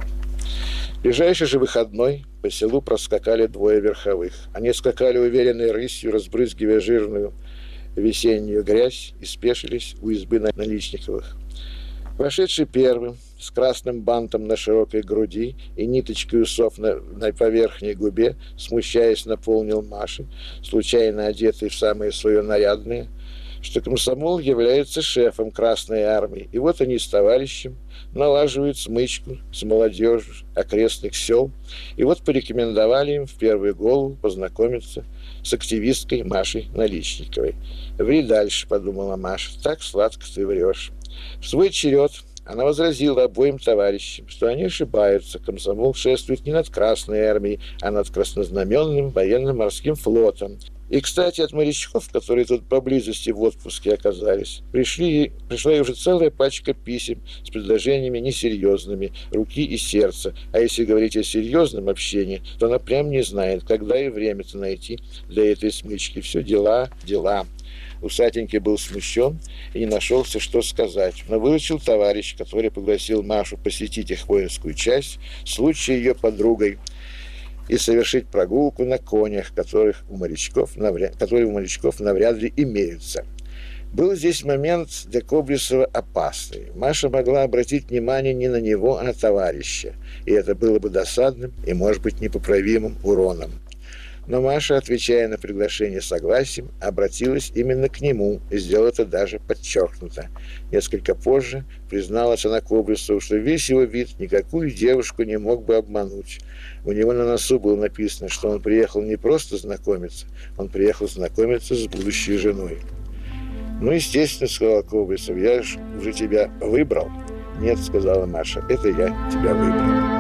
В ближайший же выходной по селу проскакали 2 верховых. Они скакали уверенной рысью, разбрызгивая жирную весеннюю грязь, и спешились у избы Наличниковых. Вошедший первым, с красным бантом на широкой груди и ниточкой усов на поверхней губе, смущаясь, наполнил Маше, случайно одетый в самое свое нарядное, что комсомол является шефом Красной Армии. И вот они с товарищем налаживают смычку с молодежью окрестных сел, и вот порекомендовали им в первую голову познакомиться с активисткой Машей Наличниковой. «Ври дальше», — подумала Маша, — «так сладко ты врешь». В свой черед Она возразила обоим товарищам, что они ошибаются. Комсомол шествует не над Красной армией, а над краснознаменным военно-морским флотом. И, кстати, от морячков, которые тут поблизости в отпуске оказались, пришла и уже целая пачка писем с предложениями несерьезными, руки и сердца. А если говорить о серьезном общении, то она прям не знает, когда и время-то найти для этой смычки. Все дела, дела. Усатенький был смущен и не нашелся, что сказать. Но выручил товарищ, который пригласил Машу посетить их воинскую часть, случай ее подругой, и совершить прогулку на конях, которые у морячков навряд ли имеются. Был здесь момент для Коблесова опасный. Маша могла обратить внимание не на него, а на товарища, и это было бы досадным и, может быть, непоправимым уроном. Но Маша, отвечая на приглашение согласием, обратилась именно к нему и сделала это даже подчеркнуто. Несколько позже призналась она Коблесову, что весь его вид никакую девушку не мог бы обмануть. У него на носу было написано, что он приехал не просто знакомиться, он приехал знакомиться с будущей женой. «Ну, естественно, — сказал Коблесов, — я же уже тебя выбрал». «Нет, — сказала Маша, — это я тебя выбрал».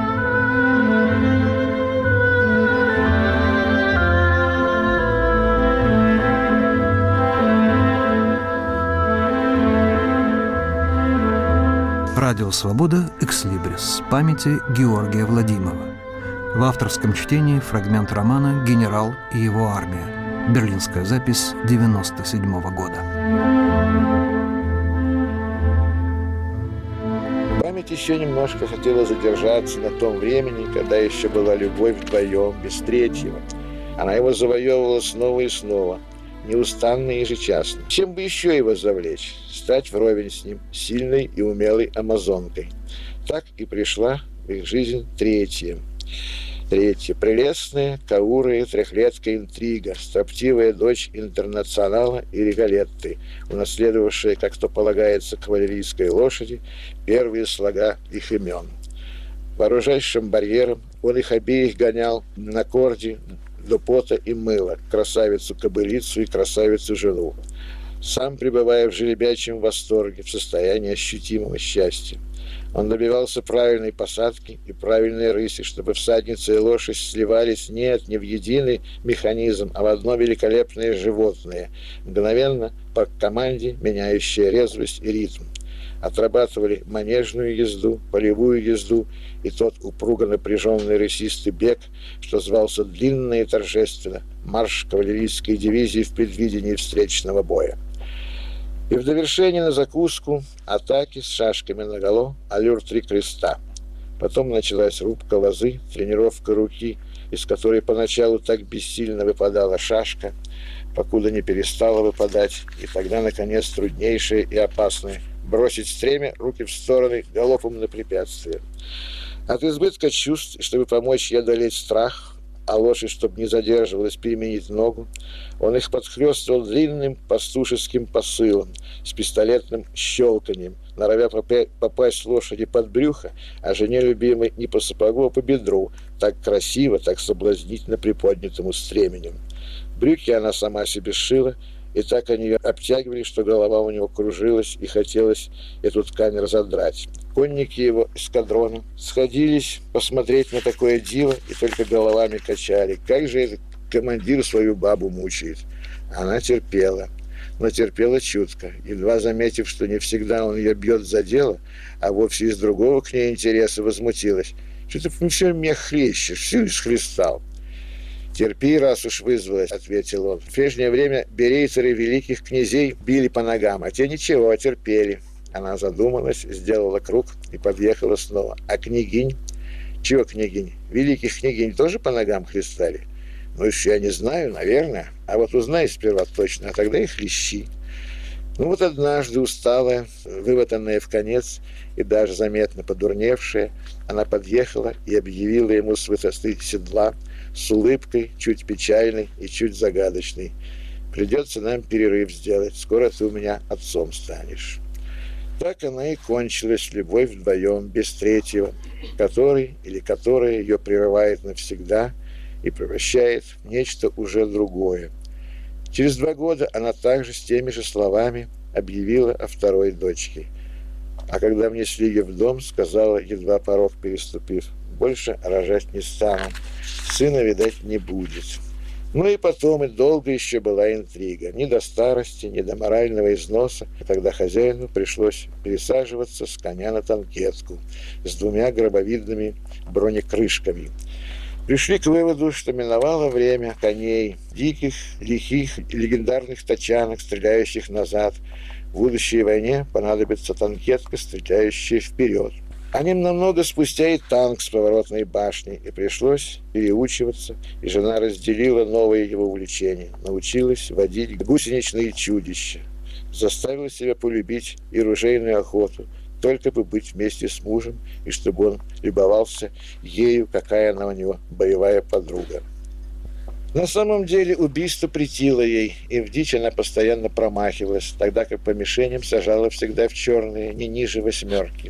Радио «Свобода. Экслибрис» памяти Георгия Владимова. В авторском чтении фрагмент романа «Генерал и его армия». Берлинская запись 1997 года. Память еще немножко хотела задержаться на том времени, когда еще была любовь вдвоем, без третьего. Она его завоевывала снова и снова, неустанно и ежечасно. Чем бы еще его завлечь? Стать вровень с ним, сильной и умелой амазонкой. Так и пришла в их жизнь третья. Прелестная, каурая, трехлетка интрига, строптивая дочь интернационала и Риголетты, унаследовавшая, как то полагается, кавалерийской лошади, первые слога их имен. Вооружаясь шамбарьером, он их обеих гонял на корде до пота и мыла, красавицу-кобылицу и красавицу-жену, сам пребывая в жеребячем восторге, в состоянии ощутимого счастья. Он добивался правильной посадки и правильной рыси, чтобы всадница и лошадь сливались не в единый механизм, а в одно великолепное животное, мгновенно по команде меняющее резвость и ритм. Отрабатывали манежную езду, полевую езду и тот упруго напряженный рысистый бег, что звался длинно и торжественно марш кавалерийской дивизии в предвидении встречного боя. И в довершение на закуску атаки с шашками наголо, аллюр 3 креста. Потом началась рубка лозы, тренировка руки, из которой поначалу так бессильно выпадала шашка, покуда не перестала выпадать, и тогда, наконец, труднейшее и опасное — бросить стремя, руки в стороны, галопом на препятствие. От избытка чувств, чтобы помочь ей одолеть страх, а лошадь, чтобы не задерживалась, переменить ногу, он их подхлёстывал длинным пастушеским посылом с пистолетным щелканьем, норовя попасть лошади под брюхо, а жене любимой не по сапогу, а по бедру, так красиво, так соблазнительно приподнятому стременем. Брюки она сама себе сшила, и так они ее обтягивали, что голова у него кружилась, и хотелось эту ткань разодрать. Конники его эскадрона сходились посмотреть на такое диво и только головами качали. Как же этот командир свою бабу мучает? Она терпела, но терпела чутко, едва заметив, что не всегда он ее бьет за дело, а вовсе из другого к ней интереса, возмутилась. Что ты все мех хлещешь, все исхлестал. «Терпи, раз уж вызвалась», — ответил он. «В прежнее время берейцеры великих князей били по ногам, а те ничего, терпели». Она задумалась, сделала круг и подъехала снова. «А княгинь?» «Чего княгинь? Великих княгинь тоже по ногам хлестали?» «Ну, еще я не знаю, наверное. А вот узнай сперва точно, а тогда и хлещи». Ну вот однажды, усталая, вымотанная в конец и даже заметно подурневшая, она подъехала и объявила ему с высоты седла с улыбкой, чуть печальной и чуть загадочной: «Придется нам перерыв сделать, скоро ты у меня отцом станешь». Так она и кончилась, любовь вдвоем, без третьего, который или которая ее прерывает навсегда и превращает в нечто уже другое. Через 2 года она также с теми же словами объявила о второй дочке. А когда внесли ее в дом, сказала, едва порог переступив: больше рожать не стану, сына, видать, не будет. Ну и потом, и долго еще была интрига. Ни до старости, ни до морального износа. И тогда хозяину пришлось пересаживаться с коня на танкетку с 2 гробовидными бронекрышками. Пришли к выводу, что миновало время коней, диких, лихих, легендарных тачанок, стреляющих назад. В будущей войне понадобится танкетка, стреляющая вперед. А немного спустя и танк с поворотной башней, и пришлось переучиваться, и жена разделила новое его увлечение, научилась водить гусеничные чудища, заставила себя полюбить и ружейную охоту, только бы быть вместе с мужем, и чтобы он любовался ею, какая она у него боевая подруга. На самом деле убийство претило ей, и в дичь она постоянно промахивалась, тогда как по мишеням сажала всегда в черные, не ниже 8.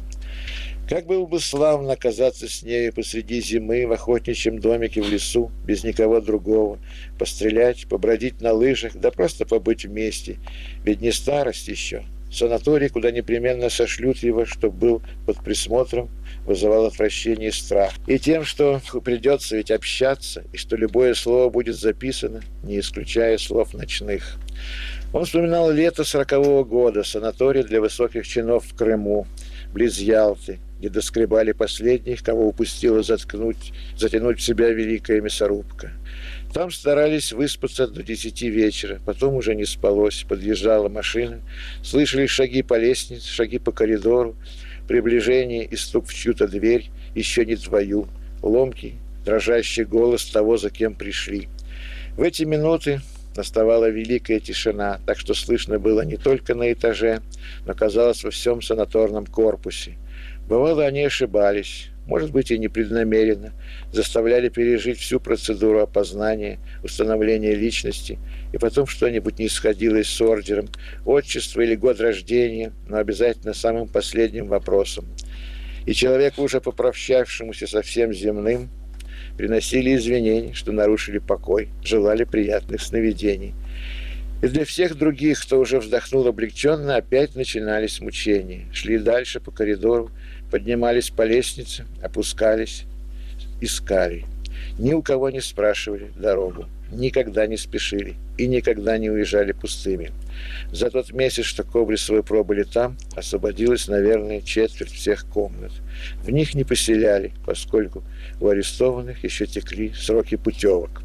Как было бы славно оказаться с нею посреди зимы в охотничьем домике в лесу, без никого другого, пострелять, побродить на лыжах, да просто побыть вместе. Ведь не старость еще. Санаторий, куда непременно сошлют его, чтобы был под присмотром, вызывал отвращение и страх. И тем, что придется ведь общаться, и что любое слово будет записано, не исключая слов ночных. Он вспоминал лето 40-го года, санаторий для высоких чинов в Крыму, близ Ялты, где доскребали последних, кого упустила затянуть в себя великая мясорубка. Там старались выспаться до 10 вечера, потом уже не спалось, подъезжала машина, слышали шаги по лестнице, шаги по коридору, приближение и стук в чью-то дверь, еще не твою, ломкий, дрожащий голос того, за кем пришли. В эти минуты наставала великая тишина, так что слышно было не только на этаже, но казалось во всем санаторном корпусе. Бывало, они ошибались, может быть, и непреднамеренно, заставляли пережить всю процедуру опознания, установления личности, и потом что-нибудь не сходилось с ордером, отчество или год рождения, но обязательно самым последним вопросом. И человеку, уже попрощавшемуся со всем земным, приносили извинения, что нарушили покой, желали приятных сновидений. И для всех других, кто уже вздохнул облегченно, опять начинались мучения. Шли дальше по коридору, поднимались по лестнице, опускались, искали. Ни у кого не спрашивали дорогу, никогда не спешили и никогда не уезжали пустыми. За тот месяц, что Кобрисовы пробыли там, освободилось, наверное, 1/4 всех комнат. В них не поселяли, поскольку у арестованных еще текли сроки путевок.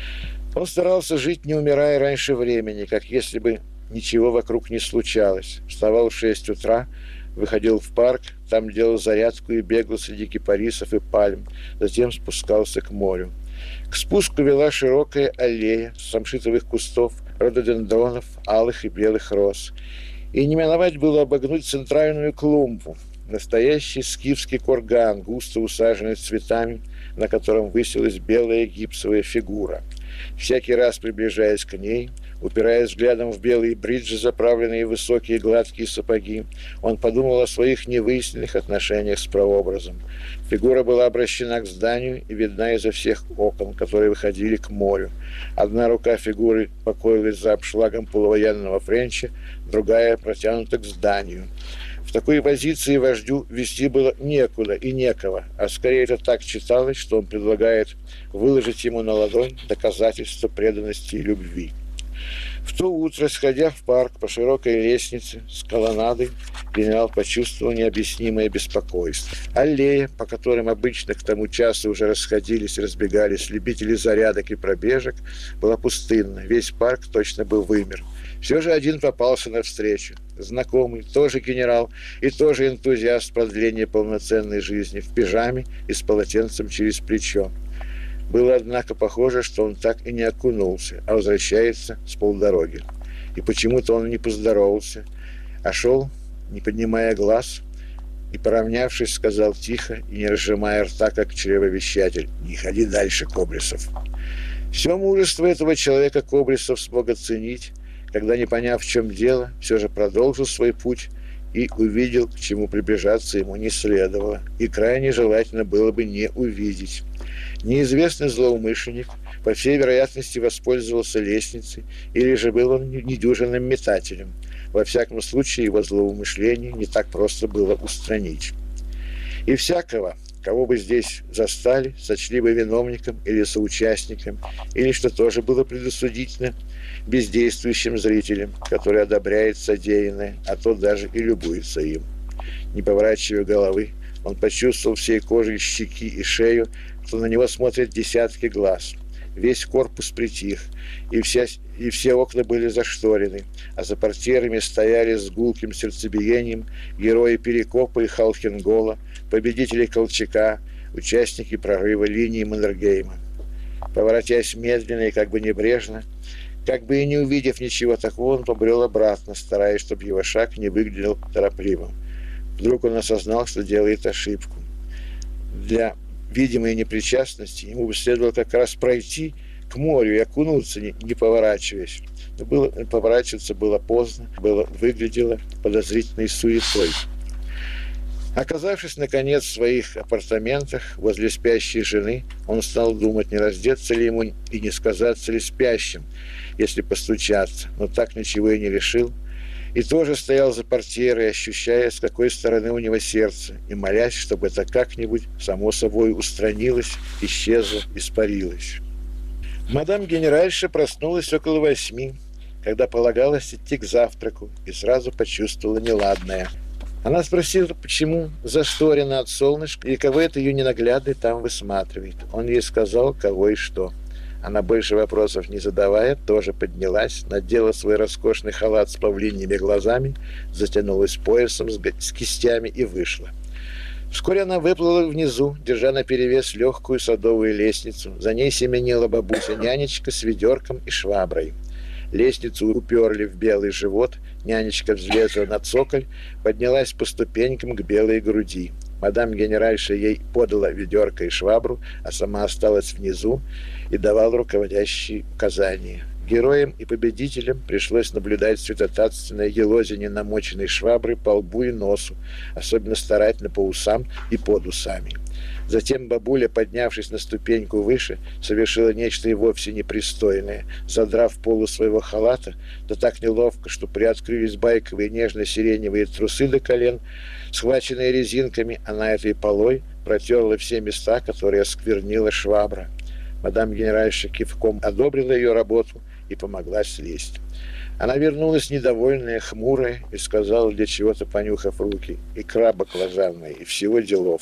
Он старался жить, не умирая раньше времени, как если бы ничего вокруг не случалось. Вставал в 6 утра, выходил в парк, там делал зарядку и бегал среди кипарисов и пальм, затем спускался к морю. К спуску вела широкая аллея самшитовых кустов, рододендронов, алых и белых роз. И не миновать было обогнуть центральную клумбу, настоящий скифский курган, густо усаженный цветами, на котором высилась белая гипсовая фигура. Всякий раз, приближаясь к ней, упираясь взглядом в белые бриджи, заправленные в высокие гладкие сапоги, он подумал о своих невыясненных отношениях с прообразом. Фигура была обращена к зданию и видна изо всех окон, которые выходили к морю. Одна рука фигуры покоилась за обшлагом полувоенного френча, другая протянута к зданию. В такой позиции вождю вести было некуда и некого, а скорее это так читалось, что он предлагает выложить ему на ладонь доказательство преданности и любви. В то утро, сходя в парк по широкой лестнице с колоннадой, генерал почувствовал необъяснимое беспокойство. Аллея, по которым обычно к тому часу уже расходились и разбегались любители зарядок и пробежек, была пустынна. Весь парк точно был вымер. Все же один попался навстречу. Знакомый, тоже генерал и тоже энтузиаст продления полноценной жизни, в пижаме и с полотенцем через плечо. Было, однако, похоже, что он так и не окунулся, а возвращается с полдороги. И почему-то он не поздоровался, а шел, не поднимая глаз, и, поравнявшись, сказал тихо и не разжимая рта, как чревовещатель: «Не ходи дальше, Кобрисов». Все мужество этого человека Кобрисов смог оценить, когда, не поняв, в чем дело, все же продолжил свой путь и увидел, к чему приближаться ему не следовало, и крайне желательно было бы не увидеть. Неизвестный злоумышленник, по всей вероятности, воспользовался лестницей, или же был он недюжинным метателем. Во всяком случае, его злоумышление не так просто было устранить. И всякого, кого бы здесь застали, сочли бы виновником или соучастником, или, что тоже было предосудительно, бездействующим зрителем, который одобряет содеянное, а то даже и любуется им. Не поворачивая головы, он почувствовал всей кожей щеки и шею, что на него смотрят десятки глаз. Весь корпус притих, и все окна были зашторены, а за портьерами стояли с гулким сердцебиением герои Перекопа и Халхингола, победители Колчака, участники прорыва линии Маннергейма. Поворотясь медленно и как бы небрежно, как бы и не увидев ничего такого, он побрел обратно, стараясь, чтобы его шаг не выглядел торопливым. Вдруг он осознал, что делает ошибку. Для видимой непричастности ему бы следовало как раз пройти к морю и окунуться, не поворачиваясь. Но поворачиваться было поздно, выглядело подозрительной суетой. Оказавшись, наконец, в своих апартаментах возле спящей жены, он стал думать, не раздеться ли ему и не сказаться ли спящим, если постучаться, но так ничего и не решил. И тоже стоял за портьерой, ощущая, с какой стороны у него сердце, и молясь, чтобы это как-нибудь само собой устранилось, исчезло, испарилось. Мадам генеральша проснулась около 8, когда полагалось идти к завтраку, и сразу почувствовала неладное. Она спросила, почему зашторено от солнышка, и кого это ее ненаглядный там высматривает. Он ей сказал, кого и что. Она, больше вопросов не задавая, тоже поднялась, надела свой роскошный халат с павлиньими глазами, затянулась поясом с кистями и вышла. Вскоре она выплыла внизу, держа наперевес легкую садовую лестницу. За ней семенила бабуся-нянечка с ведерком и шваброй. Лестницу уперли в белый живот, нянечка взлезла на цоколь, поднялась по ступенькам к белой груди. Мадам генеральша ей подала ведерко и швабру, а сама осталась внизу и давала руководящие указания. Героям и победителям пришлось наблюдать святотатственное елозение намоченной швабры по лбу и носу, особенно старательно по усам и под усами. Затем бабуля, поднявшись на ступеньку выше, совершила нечто и вовсе непристойное. Задрав полу своего халата, да так неловко, что приоткрылись байковые нежно-сиреневые трусы до колен, схваченные резинками, она этой полой протерла все места, которые осквернила швабра. Мадам генеральша кивком одобрила ее работу и помогла слезть. Она вернулась недовольная, хмурая, и сказала, для чего-то понюхав руки: «Икра баклажанная, и всего делов».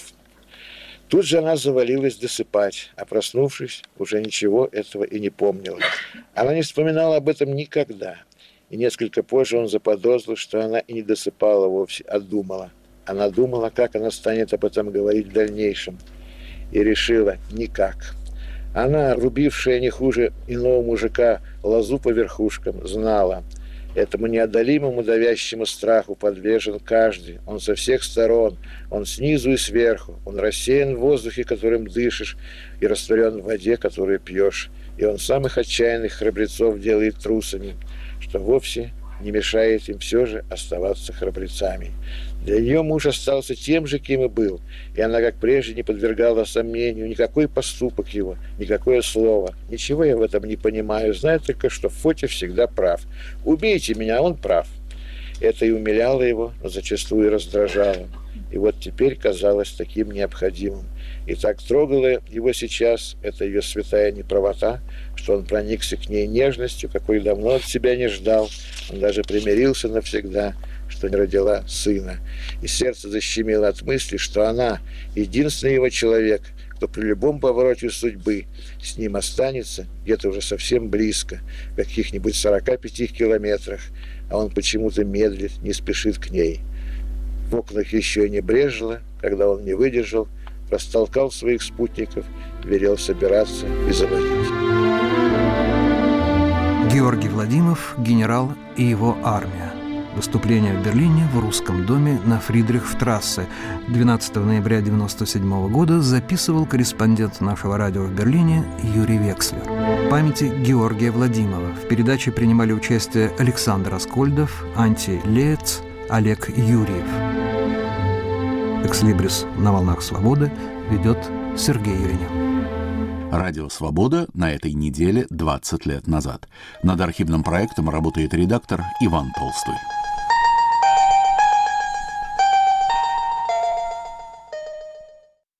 Тут же она завалилась досыпать, а проснувшись, уже ничего этого и не помнила. Она не вспоминала об этом никогда, и несколько позже он заподозрил, что она и не досыпала вовсе, а думала. Она думала, как она станет об этом говорить в дальнейшем, и решила – никак. Она, рубившая не хуже иного мужика лозу по верхушкам, знала – этому неодолимому давящему страху подвержен каждый. Он со всех сторон, он снизу и сверху, он рассеян в воздухе, которым дышишь, и растворен в воде, которую пьешь. И он самых отчаянных храбрецов делает трусами, что вовсе не мешает им все же оставаться храбрецами. Для нее муж остался тем же, кем и был, и она, как прежде, не подвергала сомнению никакой поступок его, никакое слово. Ничего я в этом не понимаю, знаю только, что Фотя всегда прав. Убейте меня, он прав. Это и умиляло его, но зачастую раздражало. И вот теперь казалось таким необходимым. И так трогала его сейчас эта ее святая неправота, что он проникся к ней нежностью, какой давно от себя не ждал. Он даже примирился навсегда, что не родила сына. И сердце защемило от мысли, что она единственный его человек, кто при любом повороте судьбы с ним останется где-то уже совсем близко, в каких-нибудь 45 километрах, а он почему-то медлит, не спешит к ней. В окнах еще не брежило, когда он не выдержал, растолкал своих спутников, велел собираться и заводить. Георгий Владимиров, генерал и его армия. Выступление в Берлине в Русском доме на Фридрихштрассе 12 ноября 1997 года записывал корреспондент нашего радио в Берлине Юрий Векслер. В памяти Георгия Владимирова в передаче принимали участие Александр Аскольдов, Анти Леец, Олег Юрьев. «Экслибрис» на волнах свободы ведет Сергей Юринин. Радио «Свобода» на этой неделе 20 лет назад. Над архивным проектом работает редактор Иван Толстой.